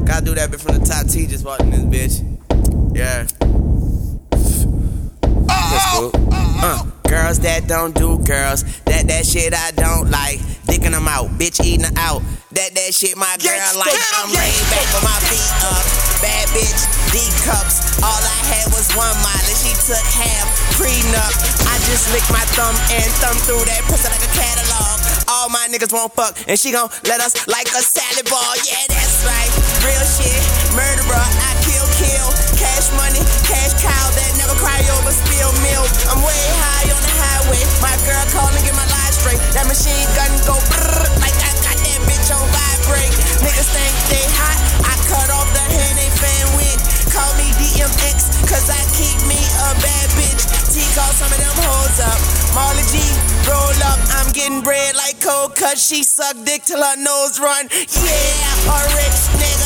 Gotta do that bit from the top. T just walked in this bitch. Yeah. That's cool. Girls that don't do girls, that shit I don't like. Dicking them out, bitch eating her out. That shit my girl like. I'm laid back with my feet up. Bad bitch, D cups. All I had was 1 mile and she took half. Prenup. I just licked my thumb and thumb through that pussy like a catalog. All my niggas won't fuck and she gon' let us like a salad ball. Yeah, that's right. Real shit. Murderer. I kill. Cash money, cash cow that never cry over spill milk. I'm way high on the highway. My girl call and get my life straight. That machine gun go brrr, like I got that bitch on vibrate. Niggas think they hot. I cut off the hand they fan with. Call me DMX, cause I keep me a bad bitch. T call some of them hoes up. Marley G, roll up. I'm getting bread like cold cut. She suck dick till her nose run. Yeah, a rich nigga.